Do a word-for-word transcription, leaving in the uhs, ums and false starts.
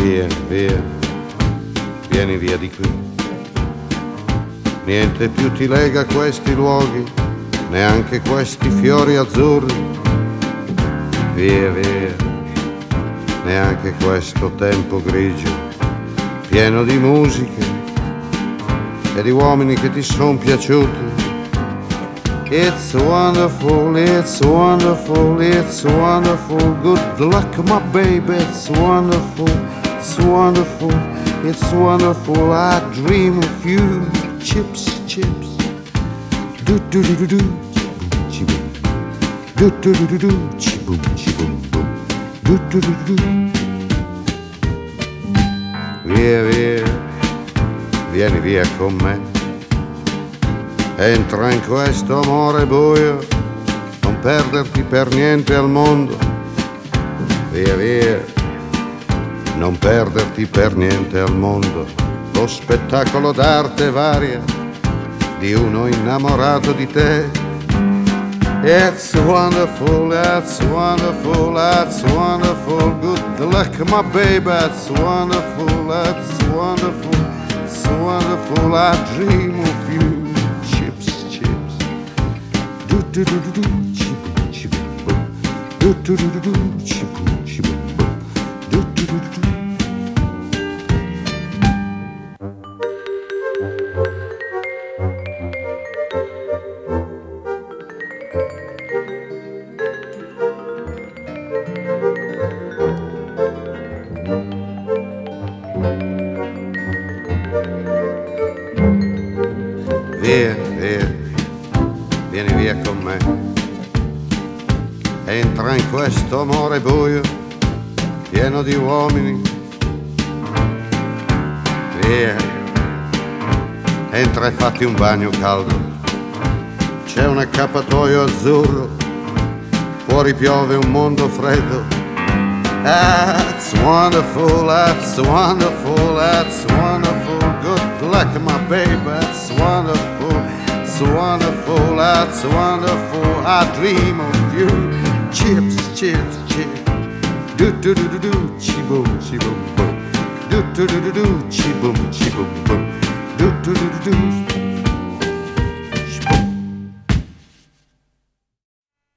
Via, via, vieni via di qui. Niente più ti lega a questi luoghi, neanche questi fiori azzurri. Via, via, neanche questo tempo grigio, pieno di musiche e di uomini che ti son piaciuti. It's wonderful, it's wonderful, it's wonderful. Good luck, my baby, it's wonderful, it's wonderful, it's wonderful. I dream of you. Chips, chips. Do do do do do. Chi-boom. Do do do do do. Chi-boom, chi-boom, boom. Do do do do do. Via, via, vieni via con me. Entra in questo amore buio, non perderti per niente al mondo. Via, via, non perderti per niente al mondo. Lo spettacolo d'arte varia di uno innamorato di te. It's wonderful, it's wonderful, it's wonderful. Good luck, my baby, it's wonderful, it's wonderful, it's wonderful. I dream of you. Chips, chips. Do do do do do. Chi-boom, chi-boom, boom. Do do do do do. Chi-boom, chi-boom, boom. Do do do do do. Via, via, vieni via con me. Entra in questo amore buio, pieno di uomini. Via, entra e fatti un bagno caldo. C'è un accappatoio azzurro, fuori piove un mondo freddo. That's wonderful, that's wonderful, that's wonderful. Good luck, my baby, that's wonderful, it's wonderful, that's wonderful. I dream of you. Chips, chips, chips. Do do do do do, chi boom, chi boom boom. Do do do do do, chi boom, chi boom boom. Do do do do do.